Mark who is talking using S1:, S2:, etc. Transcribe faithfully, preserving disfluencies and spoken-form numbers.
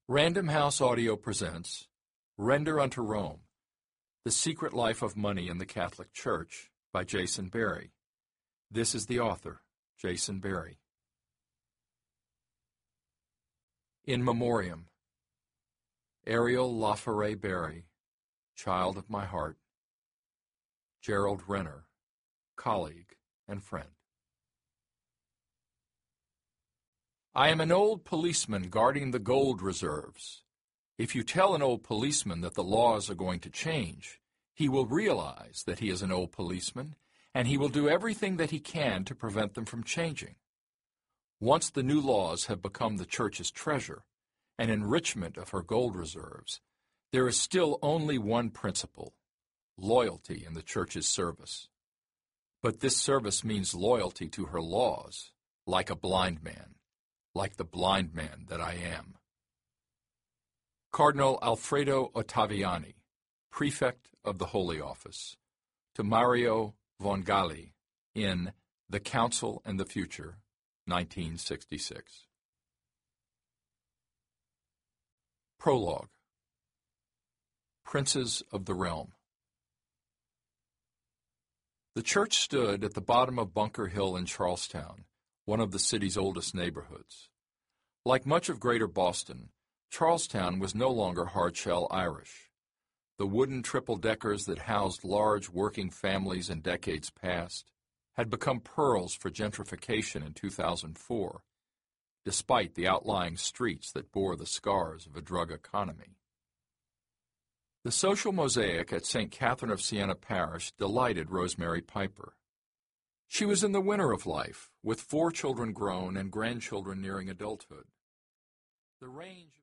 S1: Random House Audio presents Render Unto Rome, The Secret Life of Money in the Catholic Church by Jason Berry. This is the author, Jason Berry. In Memoriam, Ariel Laforet Berry, child of my heart, Gerald Renner, colleague and friend. I am an old policeman guarding the gold reserves. If you tell an old policeman that the laws are going to change, he will realize that he is an old policeman, and he will do everything that he can to prevent them from changing. Once the new laws have become the Church's treasure, an enrichment of her gold reserves, there is still only one principle: loyalty in the Church's service. But this service means loyalty to her laws, like a blind man. Like the blind man that I am. Cardinal Alfredo Ottaviani, Prefect of the Holy Office, to Mario Vongali in The Council and the Future, nineteen sixty-six. Prologue. Princes of the Realm. The church stood at the bottom of Bunker Hill in Charlestown, one of the city's oldest neighborhoods. Like much of Greater Boston, Charlestown was no longer hard-shell Irish. The wooden triple-deckers that housed large working families in decades past had become pearls for gentrification in two thousand four, despite the outlying streets that bore the scars of a drug economy. The social mosaic at Saint Catherine of Siena Parish delighted Rosemary Piper. She was in the winter of life, with four children grown and grandchildren nearing adulthood. The range